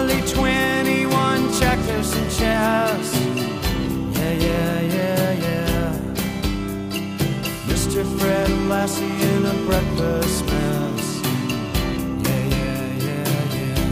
Probably 21 checkers and chess. Yeah, yeah, yeah, yeah. Mr. Fred Lassie in a breakfast mess. Yeah, yeah, yeah, yeah.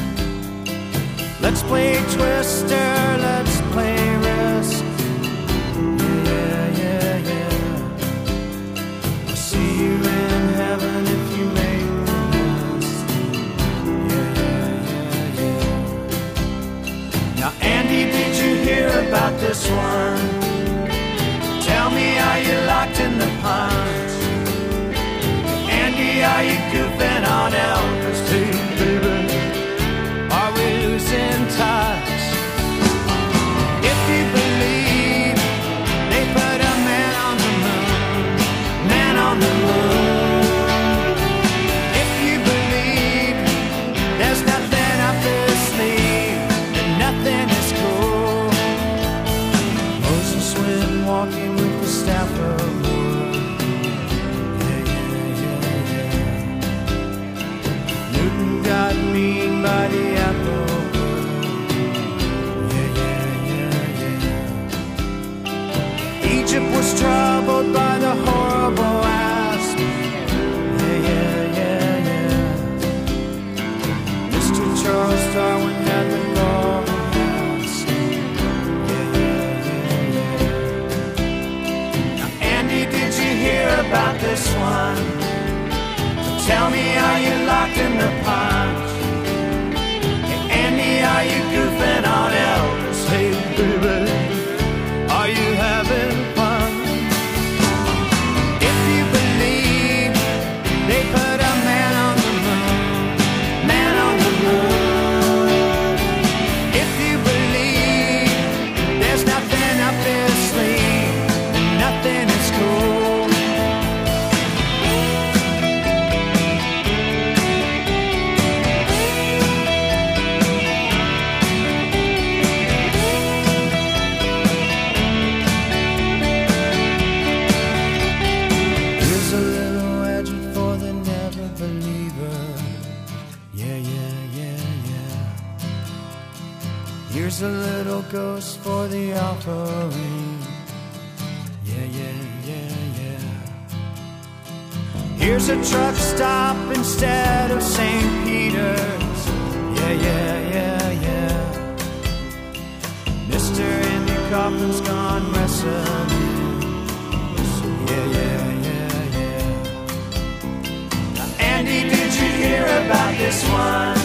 Let's play Twister, let's play Risk. Yeah, yeah, yeah, yeah. I'll see you in heaven if you make the list. Yeah, yeah, yeah, yeah. Now, Andy, did you hear about this one? Tell me, are you locked in the punch? Andy, are you goofing on Elvis? Hey, baby, are we losing touch? If you believe they put a man on the moon, man on the moon. If you believe there's nothing up his sleeve, then nothing is cool. Moses went walking with the staff of wood. Yeah, yeah, yeah, yeah. Newton got mean by the apple. Yeah, yeah, yeah, yeah. Egypt was troubled by the horrible asp. Yeah, yeah, yeah, yeah. Mr. Charles Darwin had the golden mask. Yeah, yeah, yeah, yeah. Now, Andy, did you hear about this one? Tell me, are you locked in the punch? Hey, Andy, are you goofing on Elvis? Hey, baby, are you having fun? If you believe they put a man on the moon, man on the moon. If you believe there's nothing up his sleeve, and nothing is cool. Here's a little edge for the never believer. Yeah, yeah, yeah, yeah. Here's a little ghost for the offering. Yeah, yeah, yeah, yeah. Here's a truck stop instead of St. Peter's. Yeah, yeah, yeah, yeah. Mr. Andy Kaufman's gone wrestling. Yeah, yeah, yeah, yeah. Now, Andy, did you hear about this one?